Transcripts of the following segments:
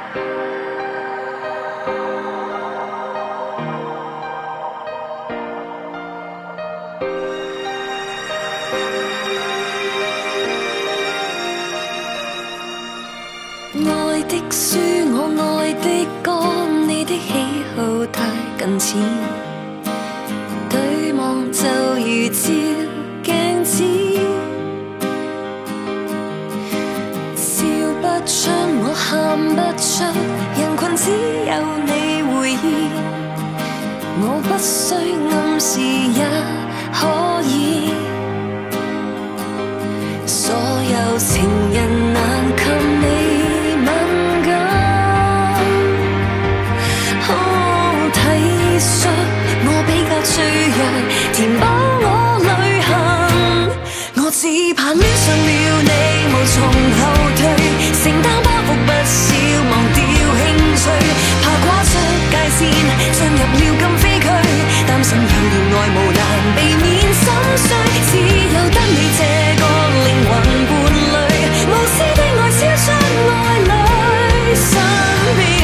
爱的书，我爱的歌，你的喜好太近似，对望就如照镜子，笑不出，我喊不出，人群只有你回忆，我不需暗示也可以，所有情人难及你。我比較脆弱，填飽我旅行。我只怕戀上了你，無從後退，承擔包袱不少，忘掉興趣，怕跨出界線，進入了禁飛區，擔心有了愛無難避免心碎，只有得你這個靈魂伴侶，無私的愛超出愛侶身邊。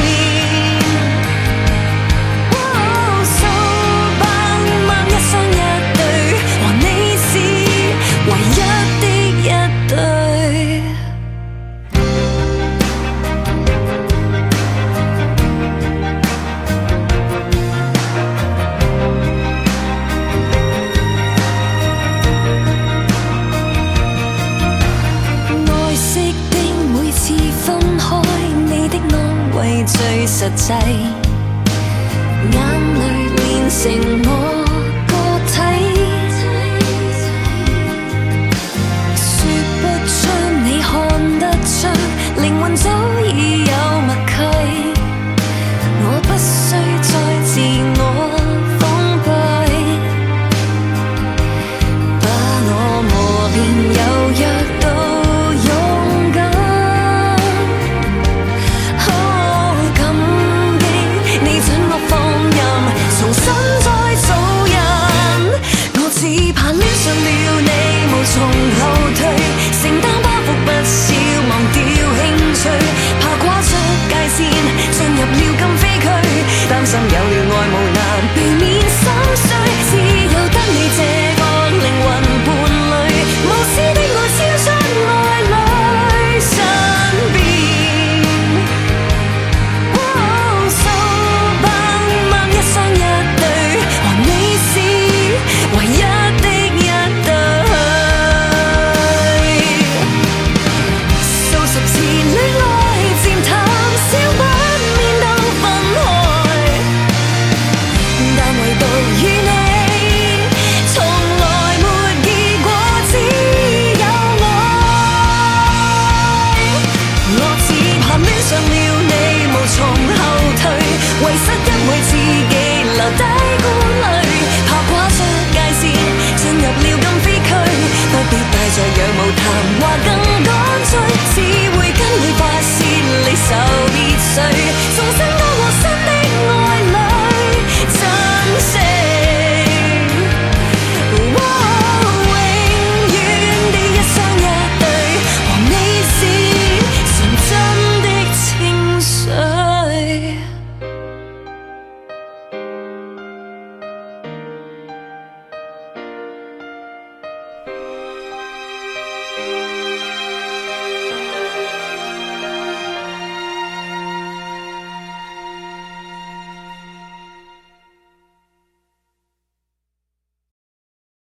最實際，眼淚練成我。